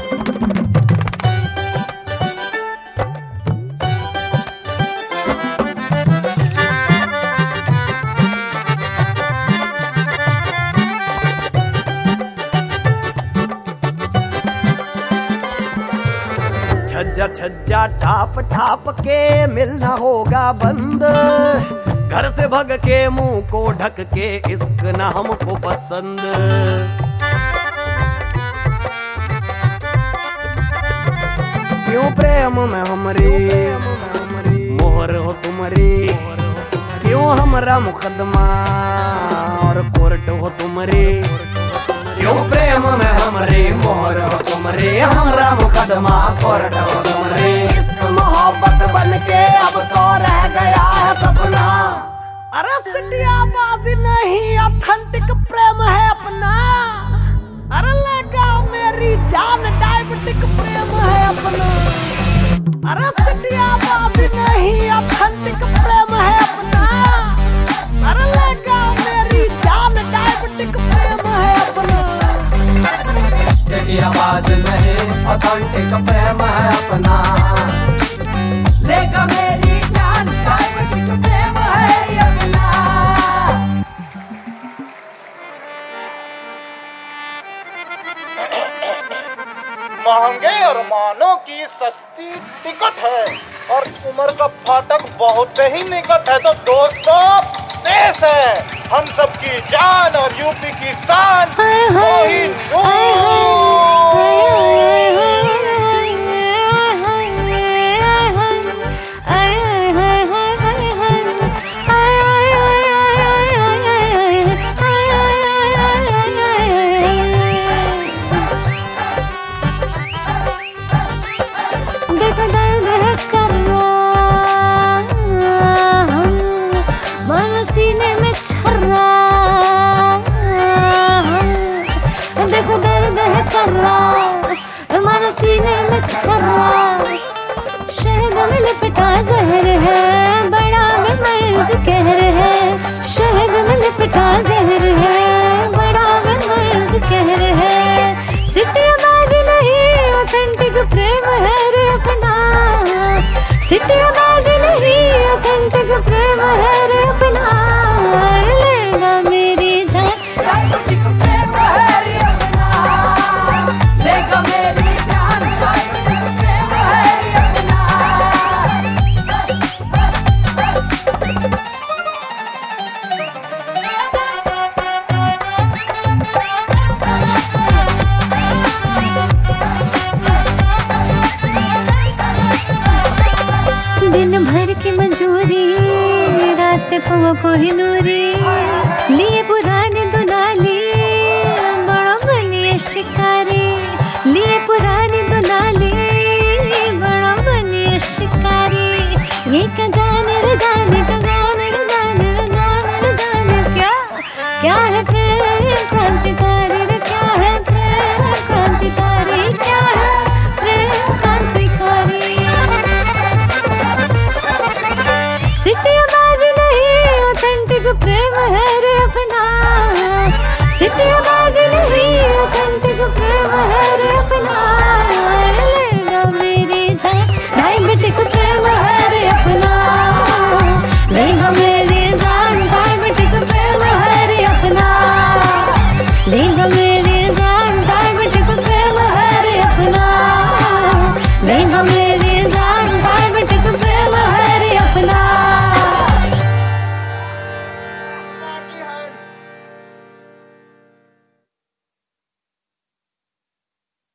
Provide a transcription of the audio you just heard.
छज्जा छज्जा ठाप ठाप के मिलना होगा बंद, घर से भग के मुंह को ढक के इश्क न हमको पसंद। क्यों प्रेम में हमरी मोहर हो तुम्हारी, क्यों हमरा मुकदमा और कोर्ट हो तुम्हारी, क्यों प्रेम में हमरे मोहर हो तुमरे, हमरा मुकदमा कोर्ट हो तुमरे। इश्क मोहब्बत बन के अब तो रह गया है सपना, अरे सिटियाबाजी नहीं ऑथेंटिक प्रेम है अपना। अरे लगा मेरी जान डायबिटिक प्रेम है अपना, अरे सिटियाबाजी नहीं ऑथेंटिक प्रेम है अपना। अरे लगा मेरी जान डायबिटिक प्रेम है अपना, आवाज नहीं ऑथेंटिक प्रेम है अपना। लेगा मेरी जान डायबिटिक प्रेम है अपना। महंगे अरमानों की सस्ती टिकट है और उम्र का फाटक बहुत ही निकट है। तो दोस्तों देश है हम सबकी जान और यूपी की शान सीने में छर्रा, देखो दर्द है कर्रा, मानो सीने में छर्रा। शहद में लिपटा जहर है, बड़ा में मर्ज कहर है। शहद में लिपटा जहर है, बड़ा में मर्ज कहर है। सिटियाबाजी नहीं ऑथेंटिक प्रेम है रे अपना, सिटियाबाजी नहीं ऑथेंटिक प्रेम है रे अपना। लेगा मेरी जान डायबिटिक प्रेम है रे अपना। लेगा मेरी जान डायबिटिक प्रेम है रे अपना। दिन भर की मजूरी रात को कोहिनूर